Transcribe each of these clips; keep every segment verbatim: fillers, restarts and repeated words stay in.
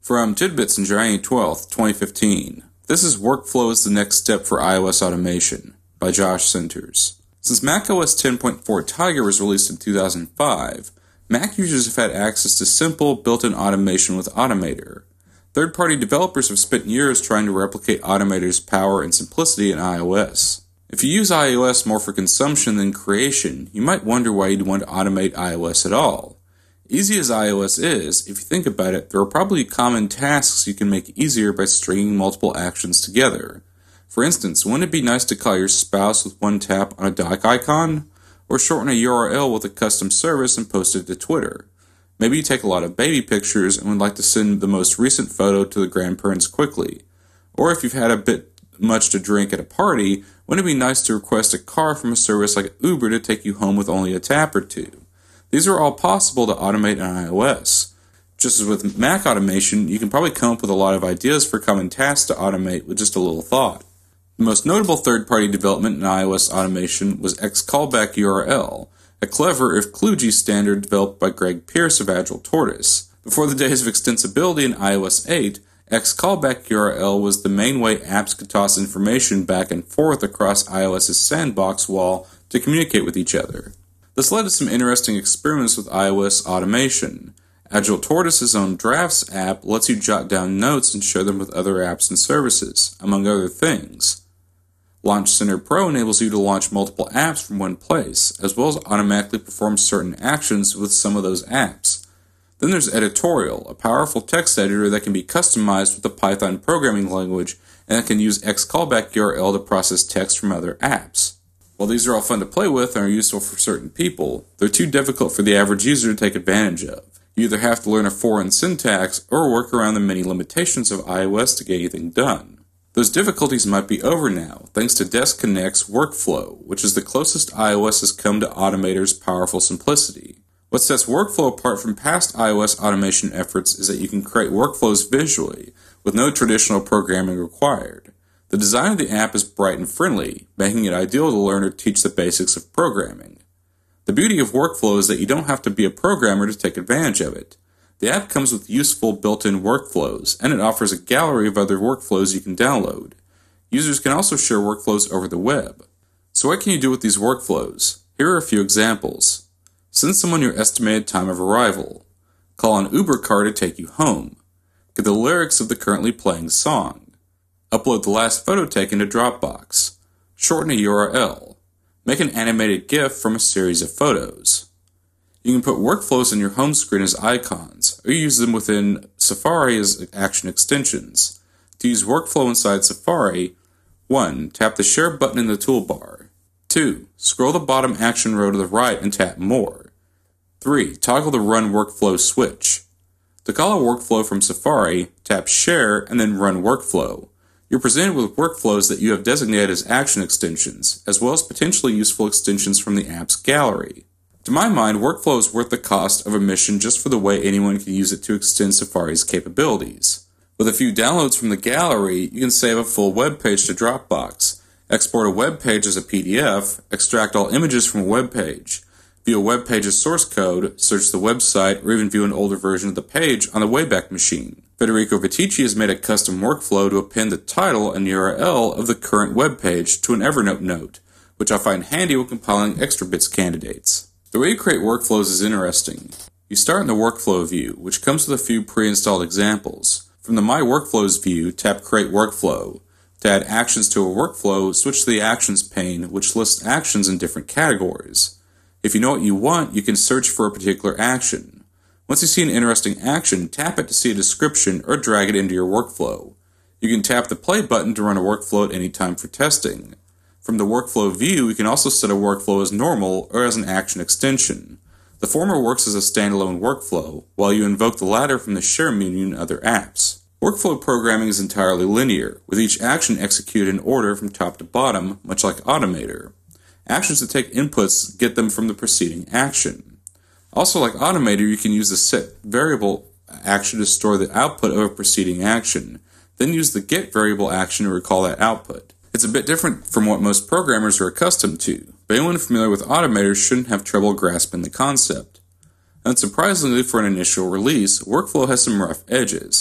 From Tidbits on January twelfth, twenty fifteen, this is Workflow is the Next Step for iOS Automation by Josh Centers. Since macOS ten point four Tiger was released in two thousand five, Mac users have had access to simple, built-in automation with Automator. Third-party developers have spent years trying to replicate Automator's power and simplicity in iOS. If you use iOS more for consumption than creation, you might wonder why you'd want to automate iOS at all. Easy as iOS is, if you think about it, there are probably common tasks you can make easier by stringing multiple actions together. For instance, wouldn't it be nice to call your spouse with one tap on a dock icon? Or shorten a U R L with a custom service and post it to Twitter? Maybe you take a lot of baby pictures and would like to send the most recent photo to the grandparents quickly. Or if you've had a bit much to drink at a party, wouldn't it be nice to request a car from a service like Uber to take you home with only a tap or two? These are all possible to automate on iOS. Just as with Mac automation, you can probably come up with a lot of ideas for common tasks to automate with just a little thought. The most notable third-party development in iOS automation was Xcallback U R L, a clever, if kludgy, standard developed by Greg Pierce of Agile Tortoise. Before the days of extensibility in iOS eight, Xcallback U R L was the main way apps could toss information back and forth across iOS's sandbox wall to communicate with each other. This led to some interesting experiments with iOS automation. Agile Tortoise's own Drafts app lets you jot down notes and share them with other apps and services, among other things. Launch Center Pro enables you to launch multiple apps from one place, as well as automatically perform certain actions with some of those apps. Then there's Editorial, a powerful text editor that can be customized with the Python programming language and that can use Xcallback U R L to process text from other apps. While these are all fun to play with and are useful for certain people, they're too difficult for the average user to take advantage of. You either have to learn a foreign syntax or work around the many limitations of iOS to get anything done. Those difficulties might be over now, thanks to DeskConnect's Workflow, which is the closest iOS has come to Automator's powerful simplicity. What sets Workflow apart from past iOS automation efforts is that you can create workflows visually, with no traditional programming required. The design of the app is bright and friendly, making it ideal to learn or teach the basics of programming. The beauty of Workflow is that you don't have to be a programmer to take advantage of it. The app comes with useful built-in workflows, and it offers a gallery of other workflows you can download. Users can also share workflows over the web. So what can you do with these workflows? Here are a few examples. Send someone your estimated time of arrival. Call an Uber car to take you home. Get the lyrics of the currently playing song. Upload the last photo taken to Dropbox. Shorten a U R L. Make an animated GIF from a series of photos. You can put workflows on your home screen as icons, or use them within Safari as action extensions. To use workflow inside Safari, one. Tap the Share button in the toolbar. two. Scroll the bottom action row to the right and tap More. three. Toggle the Run Workflow switch. To call a workflow from Safari, tap Share and then Run Workflow. You're presented with workflows that you have designated as action extensions, as well as potentially useful extensions from the app's gallery. To my mind, Workflow is worth the cost of admission just for the way anyone can use it to extend Safari's capabilities. With a few downloads from the gallery, you can save a full web page to Dropbox, export a web page as a P D F, extract all images from a web page, view a web page's source code, search the website, or even view an older version of the page on the Wayback Machine. Federico Viticci has made a custom workflow to append the title and U R L of the current web page to an Evernote note, which I find handy when compiling ExtraBits candidates. The way you create workflows is interesting. You start in the Workflow view, which comes with a few pre-installed examples. From the My Workflows view, tap Create Workflow. To add actions to a workflow, switch to the Actions pane, which lists actions in different categories. If you know what you want, you can search for a particular action. Once you see an interesting action, tap it to see a description or drag it into your workflow. You can tap the Play button to run a workflow at any time for testing. From the Workflow view, you can also set a workflow as normal or as an action extension. The former works as a standalone workflow, while you invoke the latter from the Share menu in other apps. Workflow programming is entirely linear, with each action executed in order from top to bottom, much like Automator. Actions that take inputs get them from the preceding action. Also, like Automator, you can use the set variable action to store the output of a preceding action, then use the get variable action to recall that output. It's a bit different from what most programmers are accustomed to, but anyone familiar with Automator shouldn't have trouble grasping the concept. Unsurprisingly, for an initial release, Workflow has some rough edges.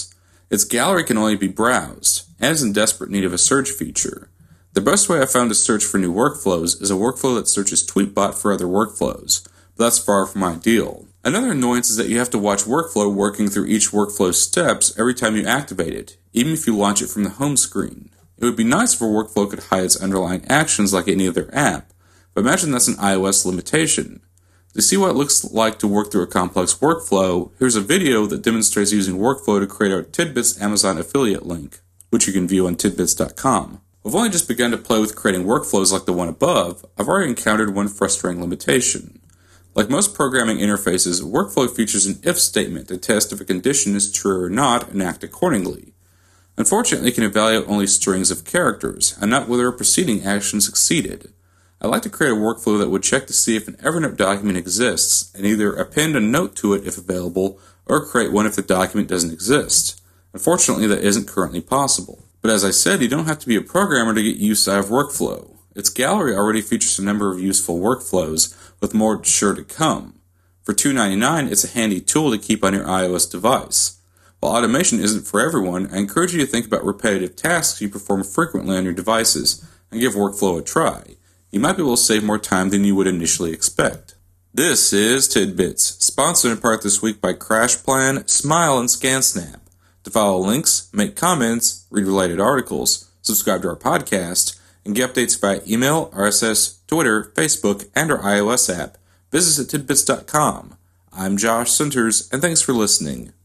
Its gallery can only be browsed, and is in desperate need of a search feature. The best way I've found to search for new workflows is a workflow that searches Tweetbot for other workflows, but that's far from ideal. Another annoyance is that you have to watch Workflow working through each workflow steps every time you activate it, even if you launch it from the home screen. It would be nice if a workflow could hide its underlying actions like any other app, but imagine that's an iOS limitation. To see what it looks like to work through a complex workflow, here's a video that demonstrates using Workflow to create our Tidbits Amazon affiliate link, which you can view on tidbits dot com. I've only just begun to play with creating workflows like the one above. I've already encountered one frustrating limitation. Like most programming interfaces, Workflow features an if statement to test if a condition is true or not and act accordingly. Unfortunately, it can evaluate only strings of characters, and not whether a preceding action succeeded. I'd like to create a workflow that would check to see if an Evernote document exists, and either append a note to it if available, or create one if the document doesn't exist. Unfortunately, that isn't currently possible. But as I said, you don't have to be a programmer to get use out of Workflow. Its gallery already features a number of useful workflows, with more sure to come. For two dollars and ninety-nine cents, it's a handy tool to keep on your iOS device. While automation isn't for everyone, I encourage you to think about repetitive tasks you perform frequently on your devices, and give Workflow a try. You might be able to save more time than you would initially expect. This is Tidbits, sponsored in part this week by CrashPlan, Smile, and ScanSnap. To follow links, make comments, read related articles, subscribe to our podcast, and get updates via email, R S S, Twitter, Facebook, and our iOS app, visit us at tidbits dot com. I'm Josh Centers, and thanks for listening.